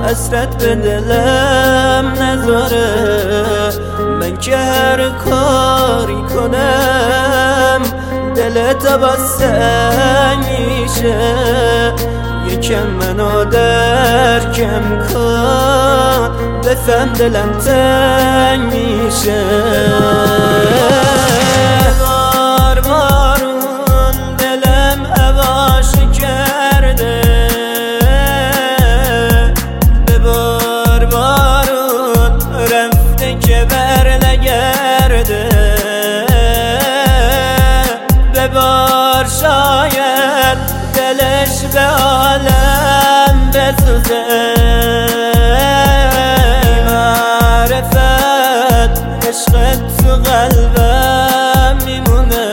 حسرت به دلم نذاره. من که هر کاری کنم دلت باز سنگ میشه. یکم منو درکم کن بفهم دلم تنگ میشه. بار بارون دلم هواش کرده، به بار بارون رفته که بر نگرده. به بار شاید دلش به عالم بسوزه. معرفت عشقت تو قلبم میمونه.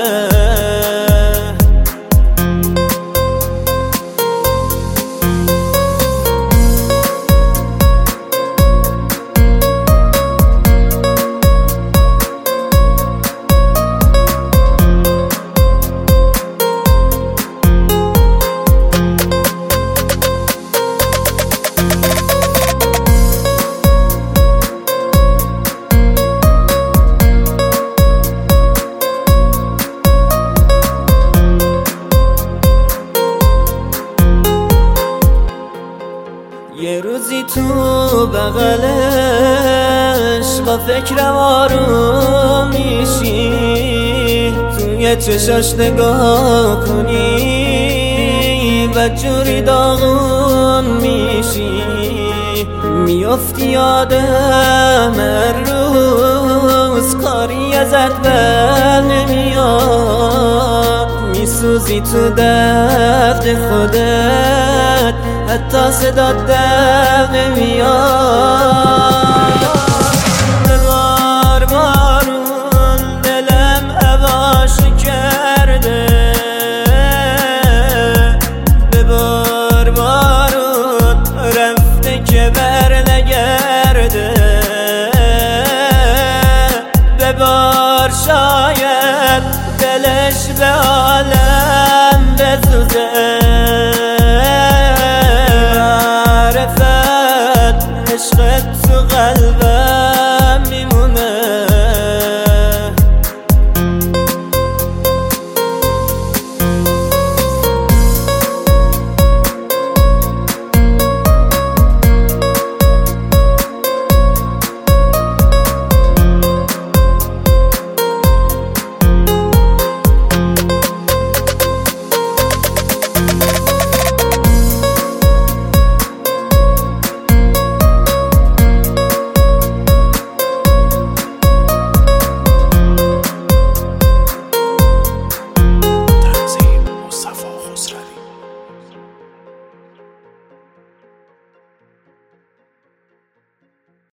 یه روزی تو بغلش با فکرم آروم میشی. توی چشاش نگاه کنی بدجوری داغون میشی. میافتی یادم هر روز کاری ازت بر نمیاد. میسوزی تو درد خودت حتی صدات در نمیاد.